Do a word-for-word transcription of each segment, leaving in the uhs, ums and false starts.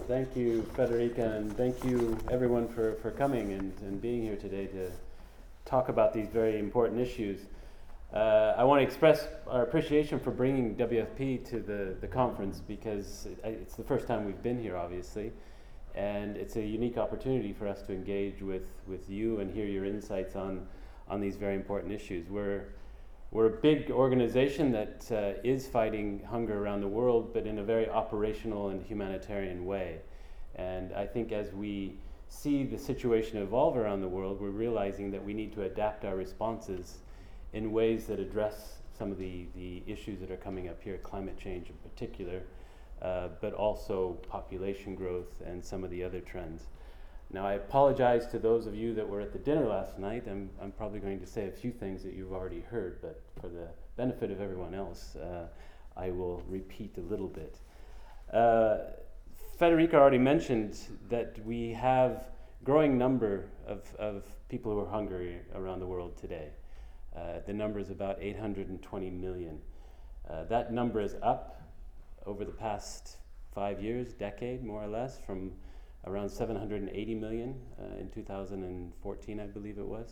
Thank you, Federica, and thank you everyone for, for coming and, and being here today to talk about these very important issues. Uh, I want to express our appreciation for bringing W F P to the, the conference because it, it's the first time we've been here, obviously, and it's a unique opportunity for us to engage with, with you and hear your insights on, on these very important issues. We're We're a big organization that uh, is fighting hunger around the world, but in a very operational and humanitarian way. And I think as we see the situation evolve around the world, we're realizing that we need to adapt our responses in ways that address some of the, the issues that are coming up here, climate change in particular, uh, but also population growth and some of the other trends. Now, I apologize to those of you that were at the dinner last night. I'm, I'm probably going to say a few things that you've already heard, but for the benefit of everyone else, uh, I will repeat a little bit. Uh, Federica already mentioned that we have growing number of, of people who are hungry around the world today. Uh, the number is about eight hundred twenty million. Uh, that number is up over the past five years, decade more or less, from around seven hundred eighty million uh, in two thousand fourteen, I believe it was.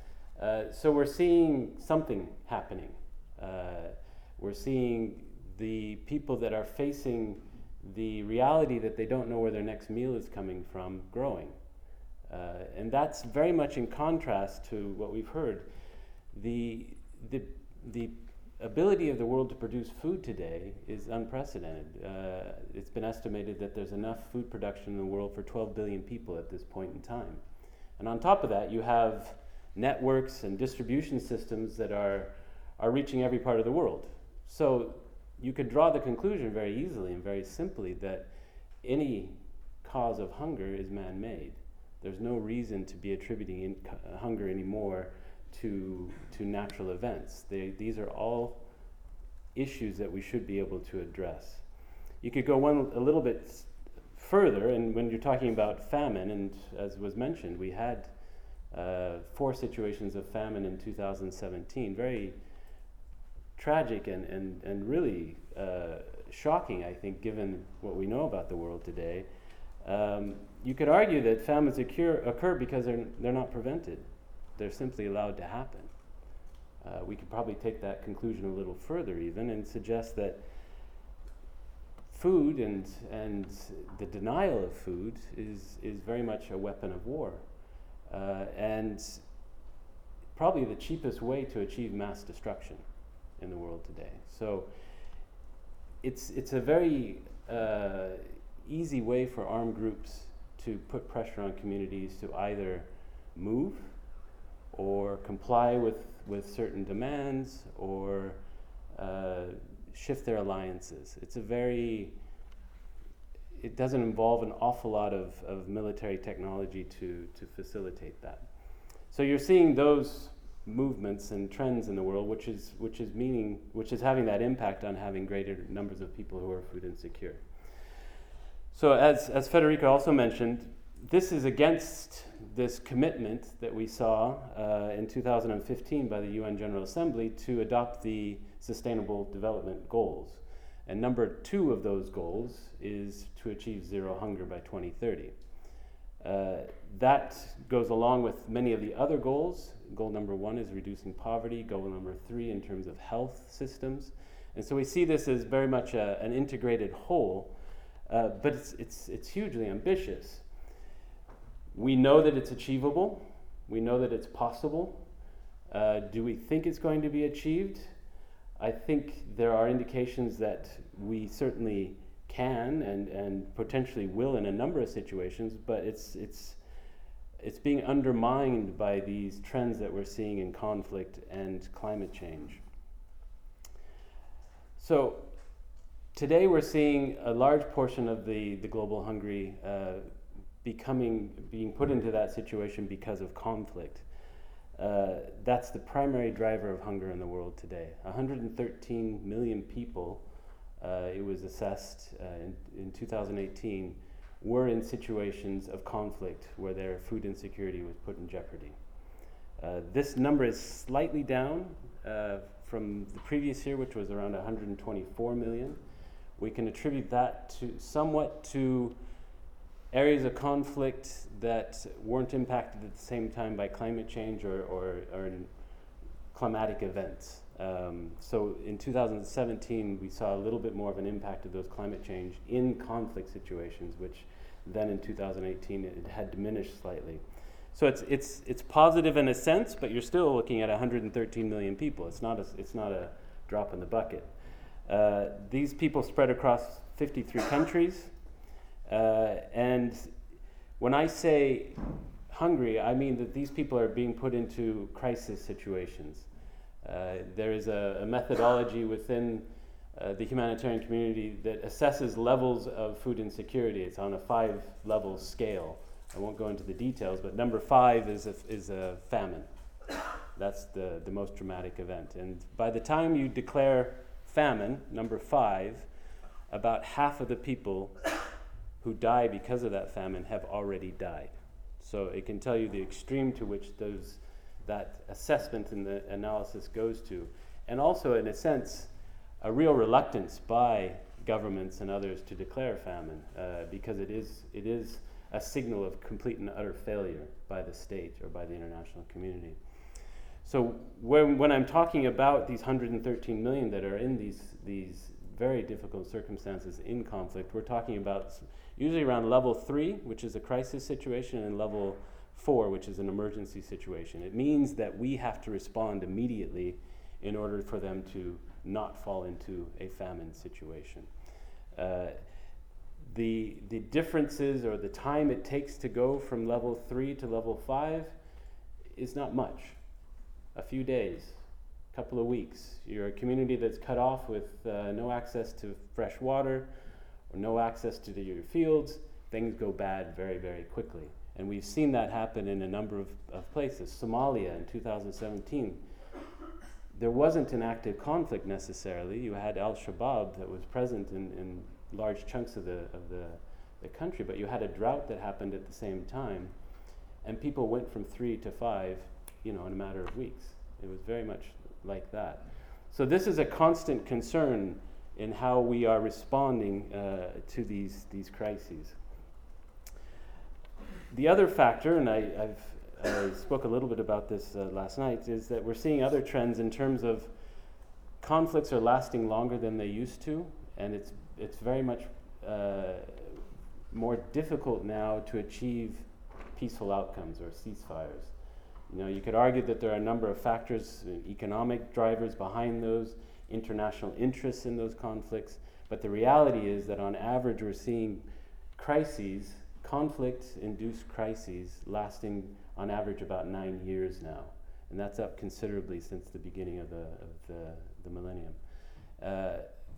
Uh, so we're seeing something happening. Uh, we're seeing the people that are facing the reality that they don't know where their next meal is coming from growing. Uh, and that's very much in contrast to what we've heard. The, the, the ability of the world to produce food today is unprecedented. Uh, it's been estimated that there's enough food production in the world for twelve billion people at this point in time. And on top of that, you have networks and distribution systems that are, are reaching every part of the world. So you could draw the conclusion very easily and very simply that any cause of hunger is man-made. There's no reason to be attributing in, uh, hunger anymore to to natural events. They, these are all issues that we should be able to address. You could go one a little bit s- further, and when you're talking about famine, and as was mentioned, we had uh, four situations of famine in two thousand seventeen, very tragic and, and, and really uh, shocking, I think, given what we know about the world today. Um, you could argue that famines occur, occur because they're, they're not prevented. They're simply allowed to happen. Uh, we could probably take that conclusion a little further even and suggest that food and and the denial of food is, is very much a weapon of war. Uh, and probably the cheapest way to achieve mass destruction in the world today. So it's, it's a very uh, easy way for armed groups to put pressure on communities to either move or comply with, with certain demands, or uh, shift their alliances. It's a very, it doesn't involve an awful lot of, of military technology to, to facilitate that. So you're seeing those movements and trends in the world, which is, which is meaning, which is having that impact on having greater numbers of people who are food insecure. So as, as Federica also mentioned, this is against this commitment that we saw uh, in two thousand fifteen by the U N General Assembly to adopt the Sustainable Development Goals. And number two of those goals is to achieve zero hunger by twenty thirty. Uh, that goes along with many of the other goals. Goal number one is reducing poverty. Goal number three in terms of health systems. And so we see this as very much a, an integrated whole, uh, but it's, it's, it's hugely ambitious. We know that it's achievable. We know that it's possible. Uh, do we think it's going to be achieved? I think there are indications that we certainly can and, and potentially will in a number of situations, but it's, it's, it's being undermined by these trends that we're seeing in conflict and climate change. So today we're seeing a large portion of the, the global hungry uh, becoming, being put into that situation because of conflict. Uh, that's the primary driver of hunger in the world today. one hundred thirteen million people, uh, it was assessed uh, in, in two thousand eighteen, were in situations of conflict where their food insecurity was put in jeopardy. Uh, this number is slightly down uh, from the previous year, which was around one hundred twenty-four million. We can attribute that to somewhat to areas of conflict that weren't impacted at the same time by climate change or, or, or climatic events. Um, so in two thousand seventeen, we saw a little bit more of an impact of those climate change in conflict situations, which then in two thousand eighteen it, it had diminished slightly. So it's it's it's positive in a sense, but you're still looking at one hundred thirteen million people. It's not a it's not a drop in the bucket. Uh, these people spread across fifty-three countries, uh, and when I say hungry, I mean that these people are being put into crisis situations. Uh, there is a, a methodology within uh, the humanitarian community that assesses levels of food insecurity. It's on a five-level scale. I won't go into the details, but number five is a, is a famine. That's the, the most dramatic event. And by the time you declare famine, number five, about half of the people who die because of that famine have already died. So it can tell you the extreme to which those that assessment and the analysis goes to. And also, in a sense, a real reluctance by governments and others to declare famine, uh, because it is it is a signal of complete and utter failure by the state or by the international community. So when, when I'm talking about these one hundred thirteen million that are in these, these very difficult circumstances in conflict, we're talking about usually around level three, which is a crisis situation, and level four, which is an emergency situation. It means that we have to respond immediately in order for them to not fall into a famine situation. Uh, the, the differences or the time it takes to go from level three to level five is not much. A few days, a couple of weeks. You're a community that's cut off with uh, no access to fresh water or no access to the, your fields. Things go bad very, very quickly. And we've seen that happen in a number of, of places. Somalia in two thousand seventeen, there wasn't an active conflict necessarily. You had Al-Shabaab that was present in, in large chunks of the of the, the country, but you had a drought that happened at the same time, and people went from three to five, you know, in a matter of weeks. It was very much like that. So this is a constant concern in how we are responding uh, to these these crises. The other factor, and I, I've I spoke a little bit about this uh, last night, is that we're seeing other trends in terms of conflicts are lasting longer than they used to, and it's it's very much uh, more difficult now to achieve peaceful outcomes or ceasefires. You know, you could argue that there are a number of factors, uh, economic drivers behind those, international interests in those conflicts, but the reality is that on average we're seeing crises, conflict-induced crises, lasting on average about nine years now, and that's up considerably since the beginning of the of the, the millennium. Uh,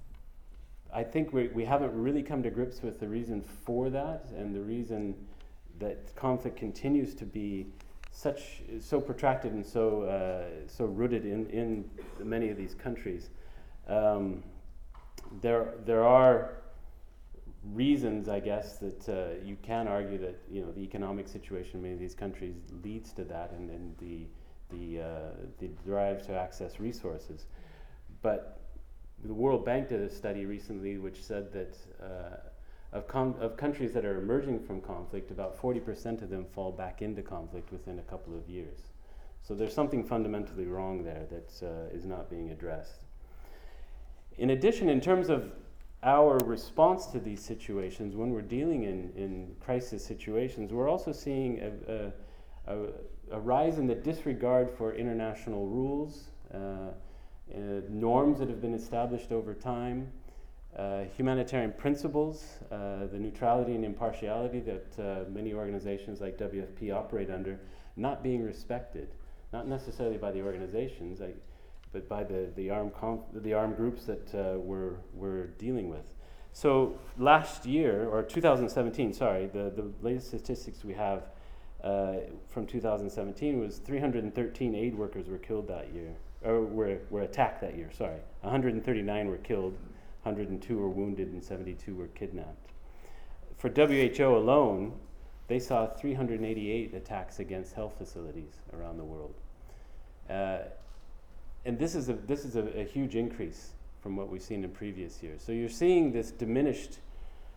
I think we we haven't really come to grips with the reason for that, and the reason that conflict continues to be such so protracted and so uh, so rooted in in many of these countries. Um, there there are reasons, I guess, that uh, you can argue that, you know, the economic situation in many of these countries leads to that, and, and the the uh, the drive to access resources. But the World Bank did a study recently which said that uh, of com- of countries that are emerging from conflict, about forty percent of them fall back into conflict within a couple of years. So there's something fundamentally wrong there that uh, is not being addressed. In addition, in terms of our response to these situations, when we're dealing in, in crisis situations, we're also seeing a, a, a, a rise in the disregard for international rules, uh, uh, norms that have been established over time, uh, humanitarian principles, uh, the neutrality and impartiality that uh, many organizations like W F P operate under, not being respected, not necessarily by the organizations, I, but by the, the armed conf- the armed groups that uh, we're, we're dealing with. So last year, or two thousand seventeen, sorry, the, the latest statistics we have uh, from two thousand seventeen was three hundred thirteen aid workers were killed that year, or were, were attacked that year, sorry. one hundred thirty-nine were killed, one hundred two were wounded, and seventy-two were kidnapped. For W H O alone, they saw three hundred eighty-eight attacks against health facilities around the world. Uh, And this is a this is a, a huge increase from what we've seen in previous years. So you're seeing this diminished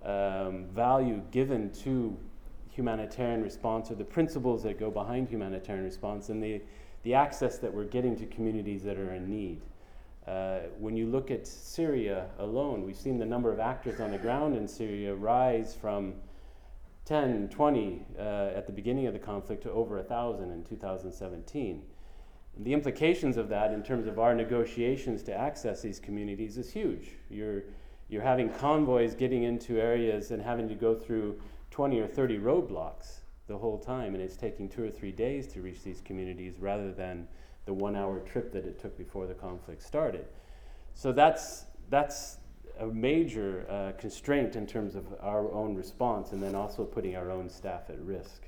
um, value given to humanitarian response, or the principles that go behind humanitarian response, and the, the access that we're getting to communities that are in need. Uh, when you look at Syria alone, we've seen the number of actors on the ground in Syria rise from ten, twenty uh, at the beginning of the conflict to over one thousand in two thousand seventeen. And the implications of that in terms of our negotiations to access these communities is huge. You're, you're having convoys getting into areas and having to go through twenty or thirty roadblocks the whole time, and it's taking two or three days to reach these communities rather than the one hour trip that it took before the conflict started. So that's, that's a major uh, constraint in terms of our own response, and then also putting our own staff at risk.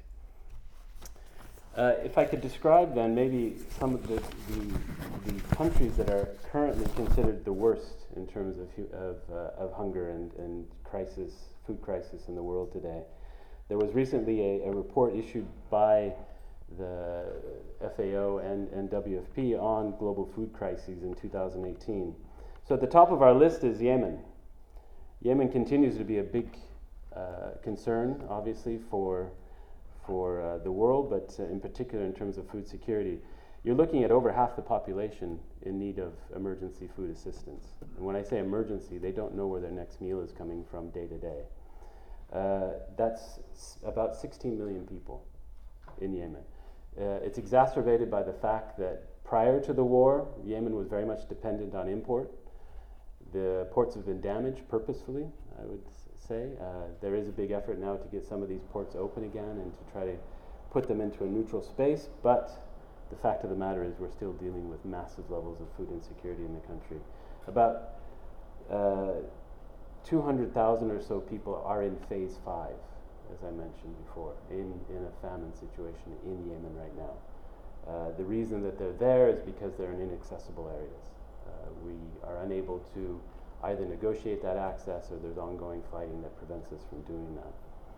Uh, if I could describe then maybe some of the, the, the countries that are currently considered the worst in terms of, hu- of, uh, of hunger and, and crisis, food crisis in the world today. There was recently a, a report issued by the F A O and, and W F P on global food crises in two thousand eighteen. So at the top of our list is Yemen. Yemen continues to be a big uh, concern, obviously, for, for uh, the world, but uh, in particular in terms of food security. You're looking at over half the population in need of emergency food assistance. And when I say emergency, they don't know where their next meal is coming from day to day. Uh, that's s- about sixteen million people in Yemen. Uh, it's exacerbated by the fact that prior to the war, Yemen was very much dependent on import. The ports have been damaged purposefully, I would s- say. Uh, there is a big effort now to get some of these ports open again and to try to put them into a neutral space, but the fact of the matter is we're still dealing with massive levels of food insecurity in the country. About uh, two hundred thousand or so people are in phase five, as I mentioned before, in, in a famine situation in Yemen right now. Uh, the reason that they're there is because they're in inaccessible areas. Uh, we are unable to either negotiate that access, or there's ongoing fighting that prevents us from doing that.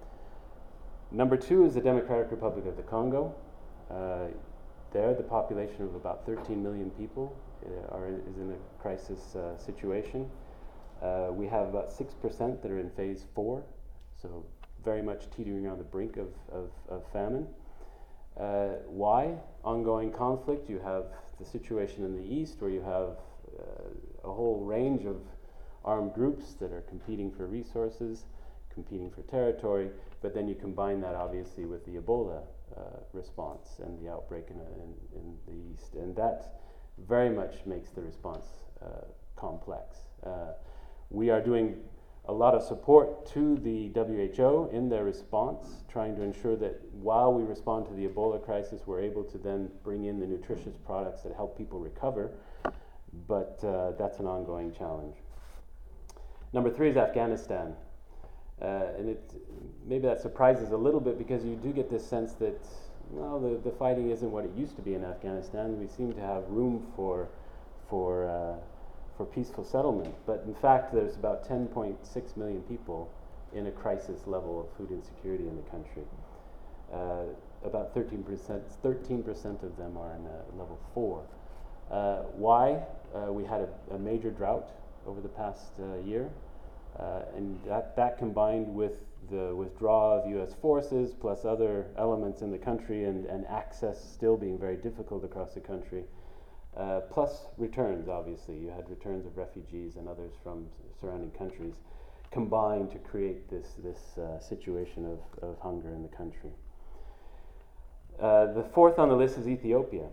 Number two is the Democratic Republic of the Congo. Uh, there, the population of about thirteen million people uh, are in, is in a crisis uh, situation. Uh, we have about six percent that are in phase four, so very much teetering on the brink of, of, of famine. Uh, why? Ongoing conflict. You have the situation in the east where you have uh, a whole range of armed groups that are competing for resources, competing for territory, but then you combine that obviously with the Ebola uh, response and the outbreak in, in, in the east, and that very much makes the response uh, complex. Uh, we are doing a lot of support to the W H O in their response, trying to ensure that while we respond to the Ebola crisis, we're able to then bring in the nutritious products that help people recover, but uh, that's an ongoing challenge. Number three is Afghanistan. Uh, and it, maybe that surprises a little bit because you do get this sense that, well, the, the fighting isn't what it used to be in Afghanistan. We seem to have room for, for, uh, for peaceful settlement. But in fact, there's about ten point six million people in a crisis level of food insecurity in the country. Uh, about thirteen percent, thirteen percent of them are in uh, level four. Uh, why? Uh, we had a, a major drought over the past uh, year. Uh, and that, that combined with the withdrawal of U S forces plus other elements in the country and, and access still being very difficult across the country, uh, plus returns, obviously. You had returns of refugees and others from surrounding countries combined to create this, this uh, situation of, of hunger in the country. Uh, the fourth on the list is Ethiopia.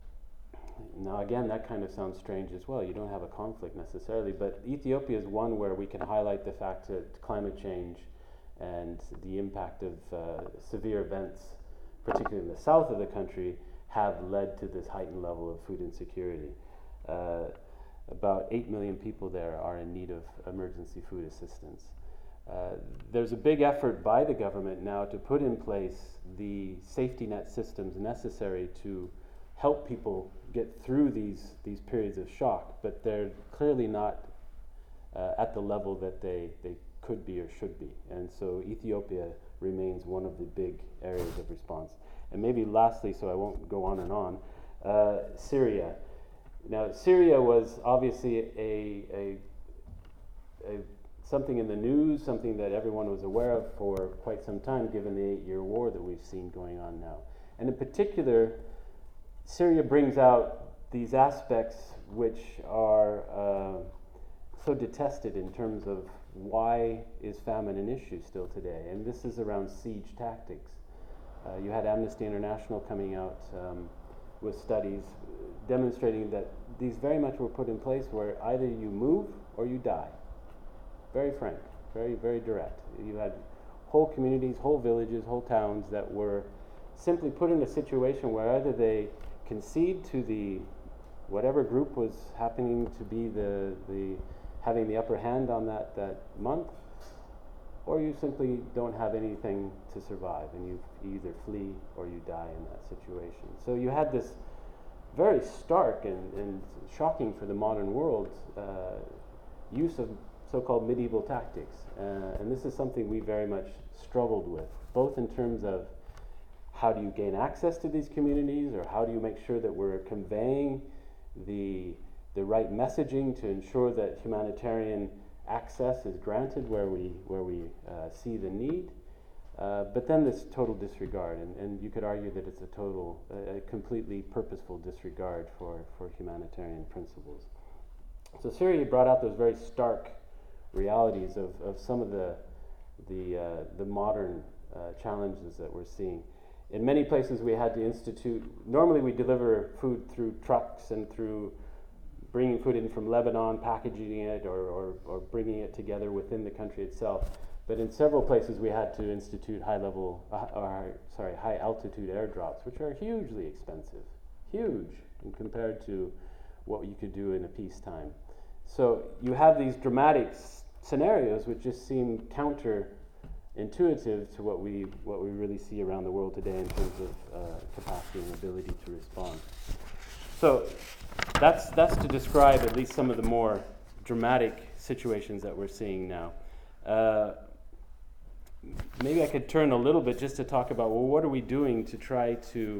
Now again, that kind of sounds strange as well. You don't have a conflict necessarily, but Ethiopia is one where we can highlight the fact that climate change and the impact of uh, severe events, particularly in the south of the country, have led to this heightened level of food insecurity. Uh, about eight million people there are in need of emergency food assistance. Uh, there's a big effort by the government now to put in place the safety net systems necessary to help people get through these, these periods of shock, but they're clearly not uh, at the level that they, they could be or should be. And so Ethiopia remains one of the big areas of response. And maybe lastly, so I won't go on and on, uh, Syria. Now, Syria was obviously a, a, a something in the news, something that everyone was aware of for quite some time, given the eight-year war that we've seen going on now. And in particular, Syria brings out these aspects which are uh, so detested in terms of why is famine an issue still today. And this is around siege tactics. Uh, you had Amnesty International coming out um, with studies demonstrating that these very much were put in place where either you move or you die. Very frank, very, very direct. You had whole communities, whole villages, whole towns that were simply put in a situation where either they concede to the whatever group was happening to be the, the having the upper hand on that, that month, or you simply don't have anything to survive and you either flee or you die in that situation. So you had this very stark and, and shocking for the modern world uh, use of so-called medieval tactics. Uh, and this is something we very much struggled with, both in terms of how do you gain access to these communities, or how do you make sure that we're conveying the, the right messaging to ensure that humanitarian access is granted where we, where we uh, see the need. Uh, but then this total disregard, and, and you could argue that it's a total, uh, a completely purposeful disregard for, for humanitarian principles. So Syria brought out those very stark realities of, of some of the, the, uh, the modern uh, challenges that we're seeing. In many places we had to institute, normally we deliver food through trucks and through bringing food in from Lebanon, packaging it, or, or, or bringing it together within the country itself. But in several places we had to institute high-level, uh, or sorry, high-altitude airdrops, which are hugely expensive, huge, and compared to what you could do in a peacetime. So you have these dramatic s- scenarios which just seem counterintuitive to what we what we really see around the world today in terms of uh, capacity and ability to respond. So that's that's to describe at least some of the more dramatic situations that we're seeing now. Uh, maybe I could turn a little bit just to talk about, well, what are we doing to try to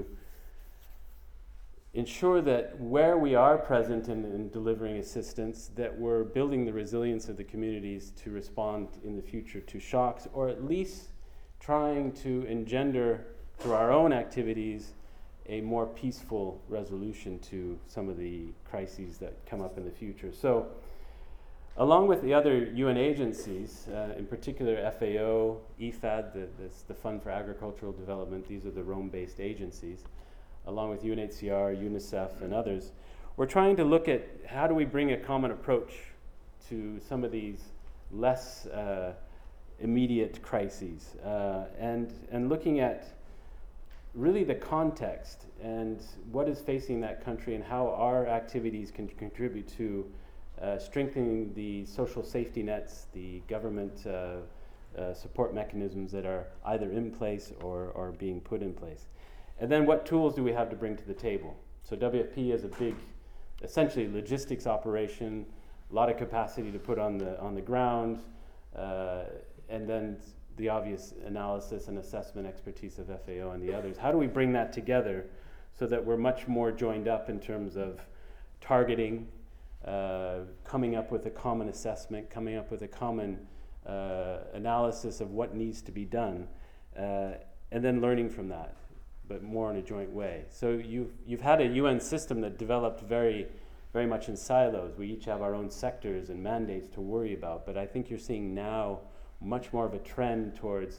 ensure that where we are present in, in delivering assistance, that we're building the resilience of the communities to respond in the future to shocks, or at least trying to engender through our own activities a more peaceful resolution to some of the crises that come up in the future. So, along with the other U N agencies, uh, in particular F A O, I F A D, the, this, the Fund for Agricultural Development, these are the Rome-based agencies, along with U N H C R, UNICEF, and others, we're trying to look at how do we bring a common approach to some of these less uh, immediate crises, uh, and, and looking at really the context and what is facing that country and how our activities can contribute to uh, strengthening the social safety nets, the government uh, uh, support mechanisms that are either in place or are being put in place. And then what tools do we have to bring to the table? So W F P is a big, essentially logistics operation, a lot of capacity to put on the on the ground, uh, and then the obvious analysis and assessment expertise of F A O and the others. How do we bring that together so that we're much more joined up in terms of targeting, uh, coming up with a common assessment, coming up with a common uh, analysis of what needs to be done, uh, and then learning from that, but more in a joint way. So you've, you've had a U N system that developed very, very much in silos. We each have our own sectors and mandates to worry about, but I think you're seeing now much more of a trend towards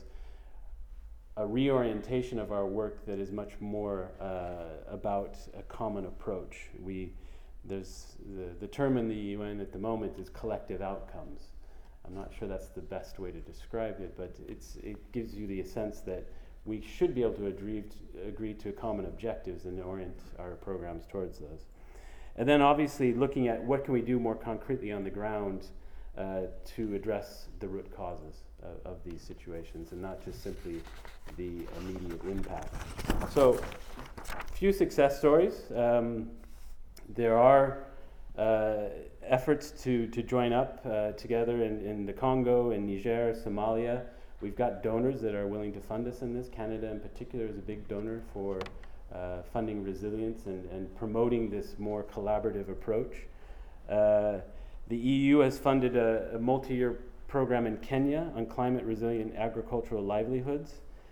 a reorientation of our work that is much more uh, about a common approach. We, there's the, the term in the U N at the moment is collective outcomes. I'm not sure that's the best way to describe it, but it's, it gives you the sense that we should be able to agree to, agree to common objectives and orient our programs towards those. And then obviously looking at what can we do more concretely on the ground uh, to address the root causes of, of these situations and not just simply the immediate impact. So, few success stories. Um, there are uh, efforts to, to join up uh, together in, in the Congo, in Niger, Somalia. We've got donors that are willing to fund us in this. Canada in particular is a big donor for uh, funding resilience and, and promoting this more collaborative approach. Uh, the E U has funded a, a multi-year program in Kenya on climate resilient agricultural livelihoods.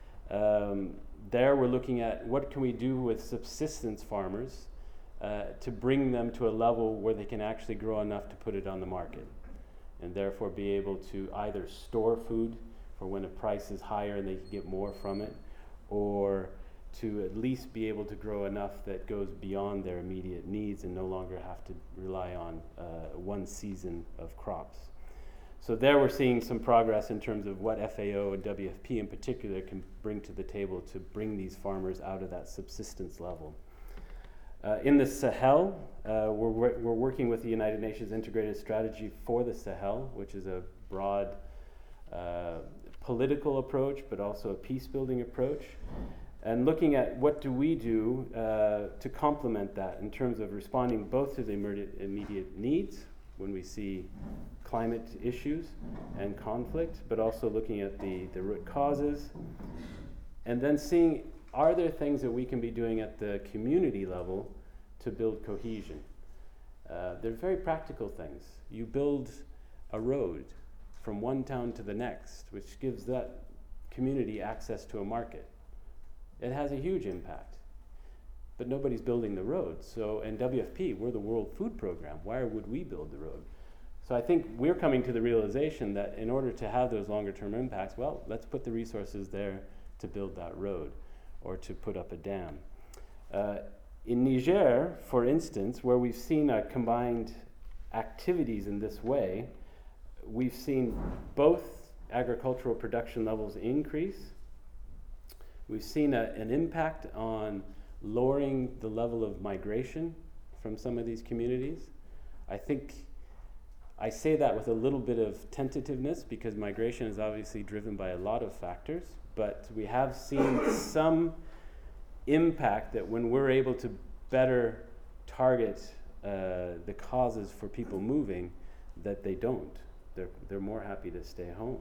Um, there we're looking at what can we do with subsistence farmers uh, to bring them to a level where they can actually grow enough to put it on the market, and therefore be able to either store food for when the price is higher and they can get more from it, or to at least be able to grow enough that goes beyond their immediate needs and no longer have to rely on uh, one season of crops. So there we're seeing some progress in terms of what F A O and W F P in particular can bring to the table to bring these farmers out of that subsistence level. Uh, in the Sahel, uh, we're, wor- we're working with the United Nations Integrated Strategy for the Sahel, which is a broad uh, political approach, but also a peace-building approach, and looking at what do we do uh, to complement that in terms of responding both to the immediate, immediate needs when we see climate issues and conflict, but also looking at the, the root causes, and then seeing, are there things that we can be doing at the community level to build cohesion? Uh, they're very practical things. You build a road from one town to the next, which gives that community access to a market. It has a huge impact, but nobody's building the road. So, and W F P, we're the World Food Program. Why would we build the road? So I think we're coming to the realization that in order to have those longer term impacts, well, let's put the resources there to build that road or to put up a dam. Uh, in Niger, for instance, where we've seen uh, combined activities in this way, we've seen both agricultural production levels increase. We've seen a, an impact on lowering the level of migration from some of these communities. I think I say that with a little bit of tentativeness because migration is obviously driven by a lot of factors, but we have seen some impact that when we're able to better target uh, the causes for people moving, that they don't. They're, they're more happy to stay home.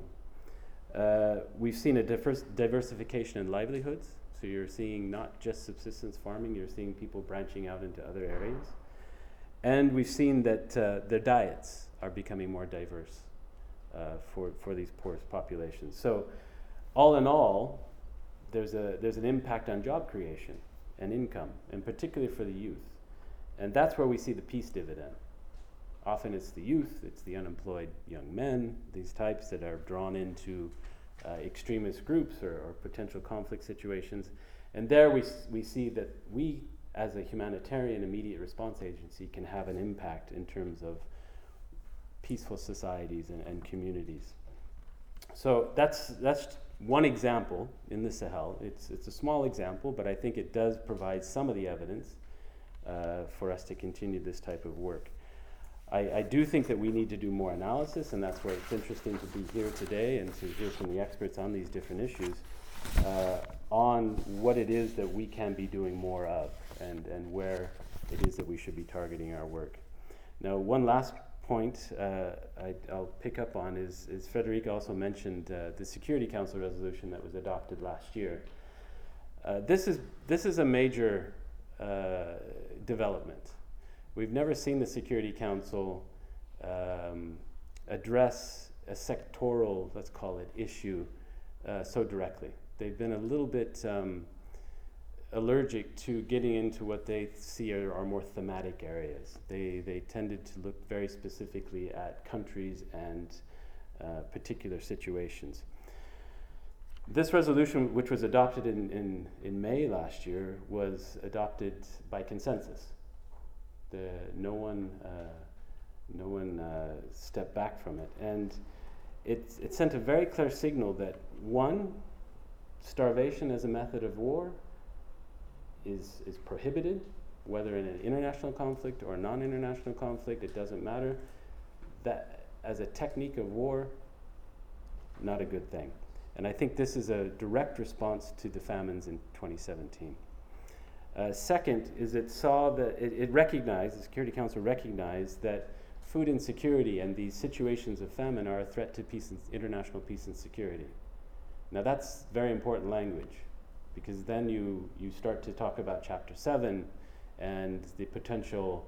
Uh, we've seen a diverse diversification in livelihoods. So you're seeing not just subsistence farming, you're seeing people branching out into other areas. And we've seen that uh, their diets are becoming more diverse uh, for, for these poor populations. So all in all, there's a there's an impact on job creation and income, and particularly for the youth. And that's where we see the peace dividend. Often it's the youth, it's the unemployed young men, these types that are drawn into uh, extremist groups or, or potential conflict situations. And there we, s- we see that we, as a humanitarian immediate response agency, can have an impact in terms of peaceful societies and, and communities. So that's that's one example in the Sahel. It's, it's a small example, but I think it does provide some of the evidence uh, for us to continue this type of work. I, I do think that we need to do more analysis, and that's why it's interesting to be here today and to hear from the experts on these different issues uh, on what it is that we can be doing more of and, and where it is that we should be targeting our work. Now, one last point uh, I, I'll pick up on is, is Frederica also mentioned uh, the Security Council resolution that was adopted last year. Uh, this is this is a major uh, development. We've never seen the Security Council um, address a sectoral, let's call it, issue uh, so directly. They've been a little bit um, allergic to getting into what they see are, are more thematic areas. They, they tended to look very specifically at countries and uh, particular situations. This resolution, which was adopted in, in, in May last year, was adopted by consensus. The, no one, uh, no one uh, stepped back from it, and it, it sent a very clear signal that one, starvation as a method of war is is prohibited, whether in an international conflict or a non-international conflict. It doesn't matter. That as a technique of war, not a good thing, and I think this is a direct response to the famines in twenty seventeen. Uh, second is it saw that it, it recognized, the Security Council recognized that food insecurity and these situations of famine are a threat to peace and international peace and security. Now that's very important language, because then you, you start to talk about Chapter seven and the potential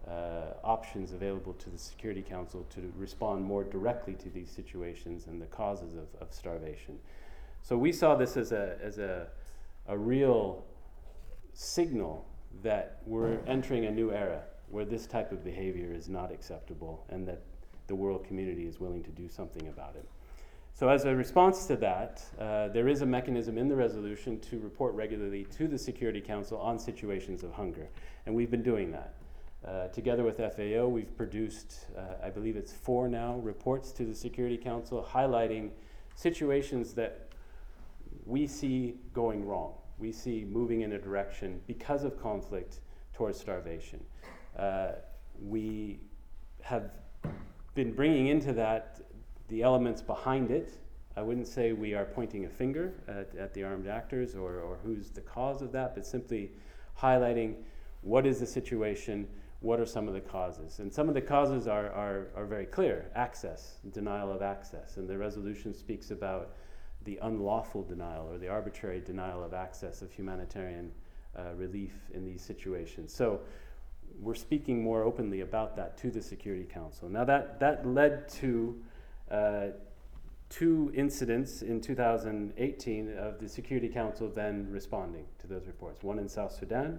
uh, options available to the Security Council to respond more directly to these situations and the causes of, of starvation. So we saw this as a, as a, a real signal that we're entering a new era where this type of behavior is not acceptable and that the world community is willing to do something about it. So as a response to that, uh, there is a mechanism in the resolution to report regularly to the Security Council on situations of hunger, and we've been doing that. Uh, together with F A O, we've produced, uh, I believe it's four now, reports to the Security Council highlighting situations that we see going wrong. We see moving in a direction because of conflict towards starvation. Uh, we have been bringing into that the elements behind it. I wouldn't say we are pointing a finger at, at the armed actors or, or who's the cause of that, but simply highlighting what is the situation, what are some of the causes. And some of the causes are, are, are very clear. Access, denial of access. And the resolution speaks about the unlawful denial or the arbitrary denial of access of humanitarian uh, relief in these situations. So we're speaking more openly about that to the Security Council. Now that, that led to uh, two incidents in two thousand eighteen of the Security Council then responding to those reports, one in South Sudan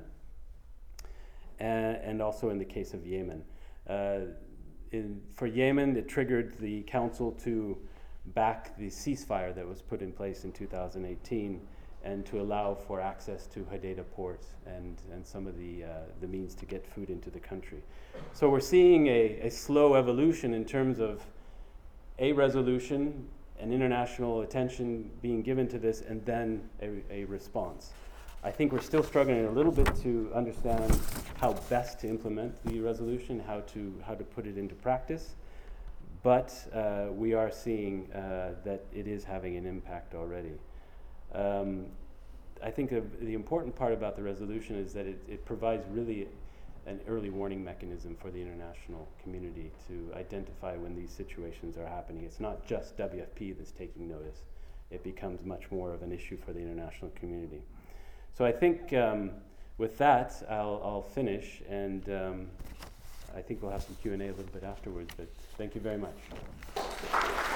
and, and also in the case of Yemen. Uh, in, for Yemen, it triggered the Council to back the ceasefire that was put in place in two thousand eighteen and to allow for access to Hodeidah port and, and some of the, uh, the means to get food into the country. So we're seeing a, a slow evolution in terms of a resolution, an international attention being given to this, and then a, a response. I think we're still struggling a little bit to understand how best to implement the resolution, how to, how to put it into practice. But uh, we are seeing uh, that it is having an impact already. Um, I think uh, the important part about the resolution is that it, it provides really an early warning mechanism for the international community to identify when these situations are happening. It's not just W F P that's taking notice. It becomes much more of an issue for the international community. So I think um, with that, I'll, I'll finish, and um, I think we'll have some Q and A a little bit afterwards, but thank you very much.